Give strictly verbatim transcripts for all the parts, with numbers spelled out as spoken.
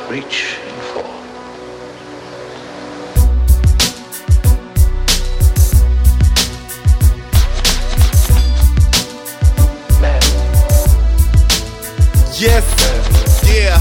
reach for. Man. Yes, yeah.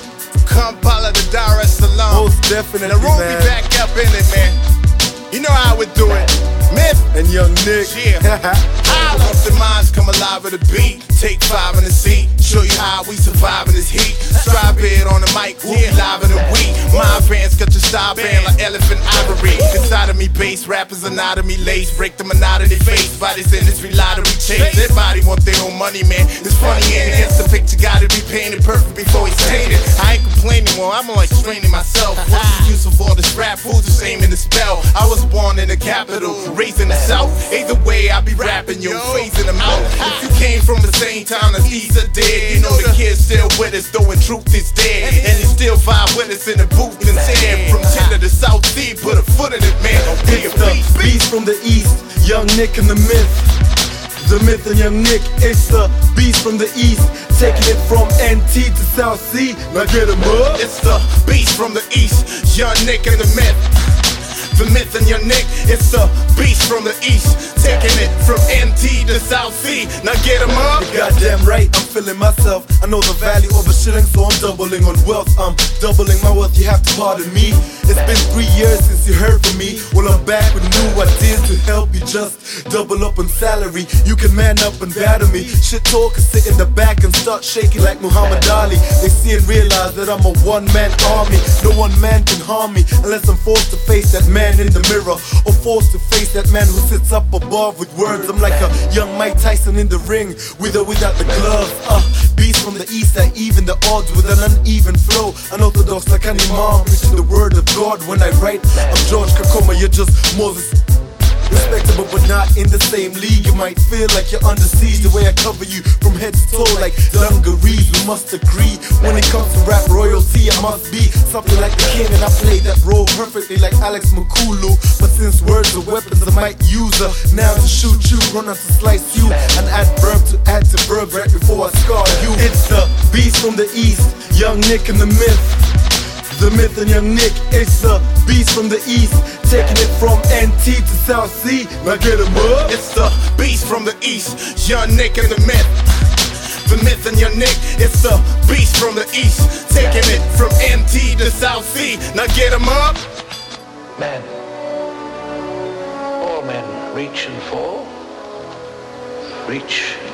Kampala the Dar es Salaam. Most definitely, Now roll me man. back up in it, man. You know how we do it. Myth And Young Nick. Yeah. Holla. Up the minds come alive with a beat. Take five in the seat. Show you how we survive in this heat. Strive it on the mic. We'll be live in a week. My fans got your style band like elephant ivory. Inside of me bass. Rappers anatomy lace. Break the monotony face. By this industry lottery chase. Everybody want their own money, man. It's funny and against the picture gotta be painted perfect before it's tainted. I ain't complaining more. I'm like straining myself. What's the use of all this rap? Who's the same in the spell? I was born in the capital, raised in the south. Either way, I be rapping, yo, phasing them out. If you came from the same time as these are dead, you know the kid's still with us, though in truth is dead. And he still vibe with us in the booth and said, from Tinder to South Sea, put a foot in it, man. Be a It's the beast, beast from the east, Young Nick and the myth. The myth and Young Nick, it's the beast from the east, taking it from N T to South Sea. Now get him up. It's the beast from the east, Young Nick and the myth. The myth and your Nick, it's the beast from the east, taking it from N T to South Sea. Now get him up. You're goddamn right, I'm feeling myself. I know the value of a shilling, so I'm doubling on wealth. I'm doubling my wealth, you have to pardon me. It's been three years since you heard from me. Well, I'm back with new ideas to help you just double up on salary. You can man up and batter me. Shit talkers sit in the back and start shaking like Muhammad Ali. They see and realize that I'm a one-man army. No one man can harm me unless I'm forced to face that man in the mirror, or forced to face that man who sits up above with words. I'm like a young Mike Tyson in the ring, with or without the gloves. Uh, beast from the east, I even the odds with an uneven flow. Unorthodox like an imam, preaching the word of God when I write. I'm George Kakoma, you're just Moses. Respectable but not in the same league. You might feel like you're under siege. The way I cover you from head to toe like dungarees. We must agree, when it comes to rap royalty, I must be something like the king, and I play that role perfectly like Alex Makulu. But since words are weapons, I might use her now to shoot you, run out to slice you, and add verb to add to verb right before I scar you. It's the beast from the east, Young Nick and the myth. The myth and Young Nick, it's the beast from the east, taking it from N T to South Sea. Now get him up. It's the beast from the east, Young Nick and the myth. The myth and your Nick, it's the beast from the east, taking it from N T to South Sea. Now get him up. Man. All men reach and fall. Reach